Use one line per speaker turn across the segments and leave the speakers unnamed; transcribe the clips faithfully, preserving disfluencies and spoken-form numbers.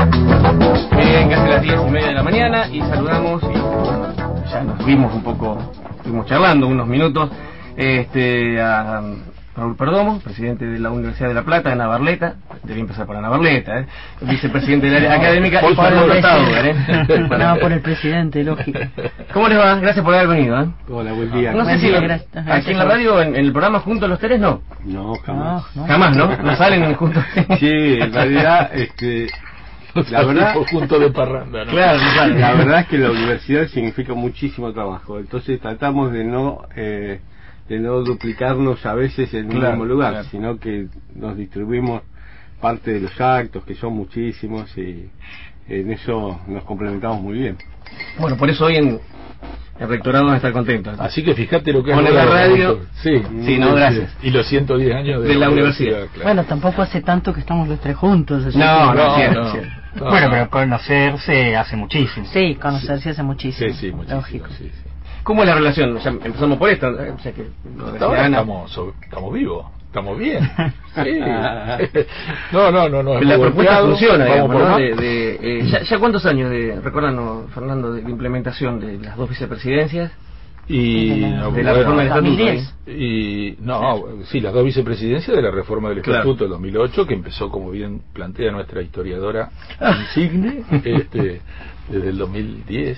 Bien, casi las diez y media de la mañana y saludamos, y bueno, ya nos vimos un poco, estuvimos charlando unos minutos, este, a Raúl Perdomo, presidente de la Universidad de La Plata, Ana Barleta, debí empezar por Ana Barleta, ¿eh? Vicepresidente del área académica,
por
y por
favor,
el Estado, ¿eh?
No, por el presidente, lógico.
¿Cómo les va? Gracias por haber venido, ¿eh?
Hola, buen día.
No sé
Buen
si
día,
lo-
gracias.
aquí en la radio, en, en el programa juntos los tres, no.
No, jamás.
No, no.
Jamás, ¿no? No salen juntos.
Sí, en realidad, este, la verdad,
junto de parranda, ¿no?
Claro, no salen.
la verdad es que la universidad significa muchísimo trabajo, entonces tratamos de no eh, de no duplicarnos a veces en un
Claro,
mismo lugar,
claro.
sino que nos distribuimos parte de los actos, que son muchísimos, y en eso nos complementamos muy bien.
Bueno, por eso hoy en el rectorado van a estar contentos.
Así que fíjate lo que es
Con la
logrado,
radio.
Doctor. Sí,
Sí, no, gracias.
y los ciento diez años de,
De la universidad.
claro.
Bueno, tampoco hace tanto que estamos los tres juntos. así
No,
que-
no,
no,
cierto,
no.
cierto.
No,
Bueno,
no.
pero conocerse hace muchísimo.
Sí, conocerse hace muchísimo.
Sí, sí, muchísimo.
Lógico.
Sí, sí.
¿Cómo es la relación? Ya empezamos por esto, ¿eh? O sea que lo
Hasta ahora
decía Ana.
estamos, so- estamos vivos, estamos bien. Sí. No, no, no, no.
La
hemos
propuesta
golpeado,
funciona,
vamos
digamos,
por
¿no?
más.
De, de, eh, ya, ¿Ya cuántos años de, recuerdan, Fernando, de, de implementación de las dos vicepresidencias?
Y
De la-
no,
de la
bueno,
reforma del
dos mil
estatuto.
diez.
Y no, sí, las dos vicepresidencias de la reforma del
Claro.
Estatuto del dos mil ocho, que empezó, como bien plantea nuestra historiadora insigne, este, desde el dos mil diez.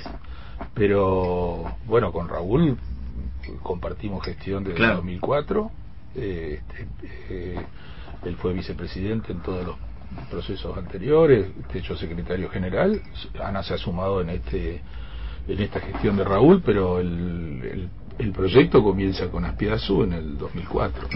Pero bueno, con Raúl compartimos gestión desde
Claro.
el dos mil cuatro. eh, este, eh, él fue vicepresidente en todos los procesos anteriores, de hecho secretario general. Ana se ha sumado en este en esta gestión de Raúl, pero el, el, el proyecto comienza con Aspiazú en el dos mil cuatro.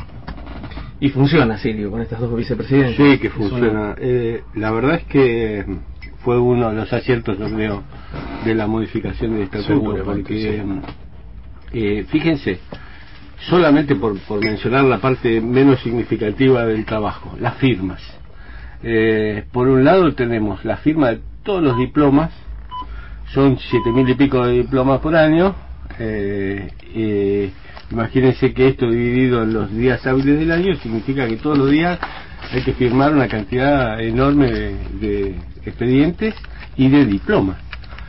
Y funciona, sí, digo, con estas dos vicepresidencias.
Sí, que
Es
funciona. Eh, la verdad es que fue uno de los aciertos, yo creo, de la modificación del estatuto,
Seguramente,
porque
sí.
eh, fíjense, solamente por, por mencionar la parte menos significativa del trabajo, las firmas. Eh, por un lado tenemos la firma de todos los diplomas, son siete mil y pico de diplomas por año. Eh, eh, imagínense que esto dividido en los días hábiles del año significa que todos los días hay que firmar una cantidad enorme de, de expedientes y de diplomas.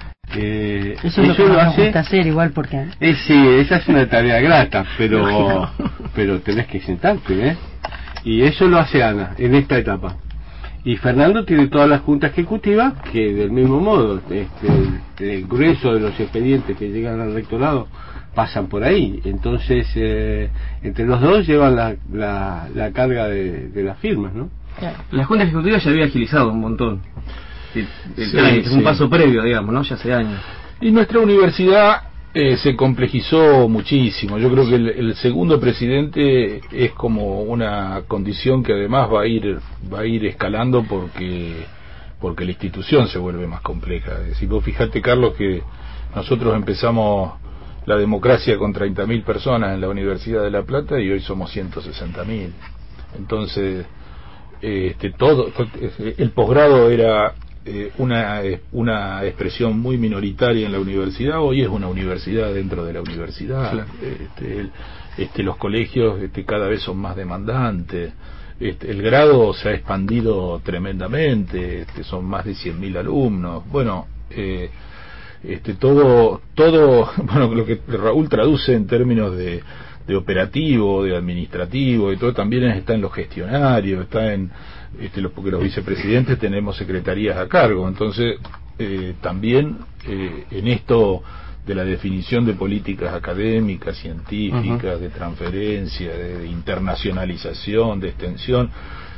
Eh,
Eso es lo que
lo
nos
hace.
gusta hacer igual porque...
Eh, sí, esa es una tarea grata, pero pero tenés que sentarte, ¿eh? Y eso lo hace Ana en esta etapa. Y Fernando tiene todas las juntas ejecutivas que del mismo modo, este, el, el grueso de los expedientes que llegan al rectorado pasan por ahí. Entonces, eh, entre los dos llevan la, la, la carga de, de las firmas, ¿no?
Claro.
La Junta Ejecutiva ya había agilizado un montón. El, el
Sí,
trámite, es un
sí.
paso previo, digamos, ¿no? Ya hace años.
Y nuestra universidad eh, se complejizó muchísimo. Yo creo que el, el segundo presidente es como una condición que además va a ir va a ir escalando porque porque la institución se vuelve más compleja. Es decir, vos fijate, Carlos, que nosotros empezamos la democracia con treinta mil personas en la Universidad de La Plata y hoy somos ciento sesenta mil. Entonces, eh, este todo el posgrado era eh, una una expresión muy minoritaria en la universidad. Hoy es una universidad dentro de la universidad.
Claro.
Este, el- este, los colegios este, cada vez son más demandantes. Este, el grado se ha expandido tremendamente. Este, son más de cien mil alumnos. Bueno, eh, este todo todo bueno, lo que Raúl traduce en términos de de operativo, de administrativo y todo, también está en los gestionarios, está en este, los, porque los vicepresidentes tenemos secretarías a cargo. Entonces eh, también eh, en esto de la definición de políticas académicas, científicas, uh-huh. de transferencia, de, de internacionalización, de extensión,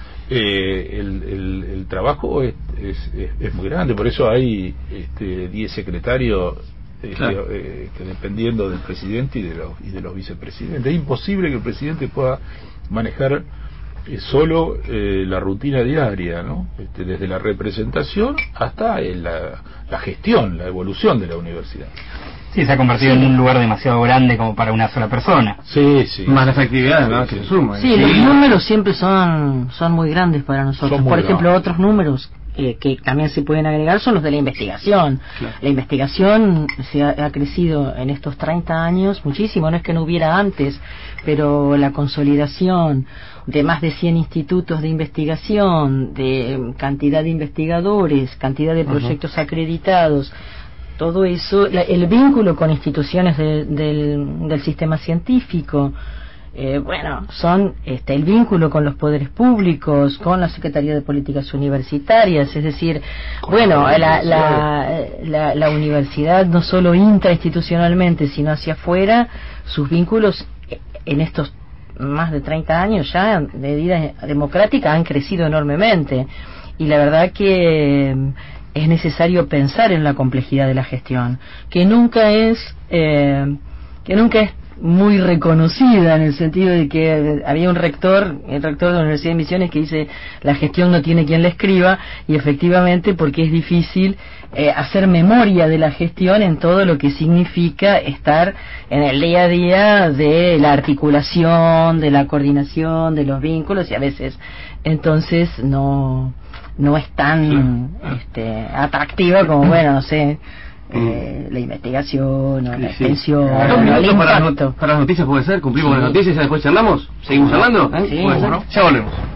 eh, el, el, el trabajo es, es, es, es muy grande. Por eso hay este, diez secretarios Este,
claro.
eh, que dependiendo del presidente y de los y de los vicepresidentes. Es imposible que el presidente pueda manejar eh, solo eh, la rutina diaria, ¿no? Este, desde la representación hasta eh, la, la gestión, la evolución de la universidad.
Sí, se ha convertido en un lugar demasiado grande como para una sola persona.
Sí, sí.
Más la efectividad, ¿no?
Sí,
Que
sí.
se suma.
Sí, los números siempre son son muy grandes para nosotros.
Son muy
Por ejemplo,
grandes.
otros números eh, que también se pueden agregar son los de la investigación. Claro. La investigación se ha, ha crecido en estos treinta años muchísimo, no es que no hubiera antes, pero la consolidación de más de cien institutos de investigación, de cantidad de investigadores, cantidad de proyectos uh-huh. acreditados, todo eso, la, el vínculo con instituciones de, del, del sistema científico, eh, bueno, son este, el vínculo con los poderes públicos, con la Secretaría de Políticas Universitarias, es decir, bueno, la, la, la, la universidad no solo intrainstitucionalmente, sino hacia afuera, sus vínculos en estos más de treinta años ya de vida democrática han crecido enormemente, y la verdad que es necesario pensar en la complejidad de la gestión, que nunca es eh, que nunca es muy reconocida, en el sentido de que había un rector, el rector de la Universidad de Misiones, que dice la gestión no tiene quien la escriba, y efectivamente porque es difícil eh, hacer memoria de la gestión en todo lo que significa estar en el día a día de la articulación, de la coordinación, de los vínculos, y a veces entonces no no es tan este, atractiva como, bueno, no sé, Eh, la investigación o la sí, extensión, sí.
Claro, el para, para las noticias puede ser, cumplimos sí. las noticias y después charlamos, seguimos hablando, ¿eh? Sí, bueno, ya volvemos.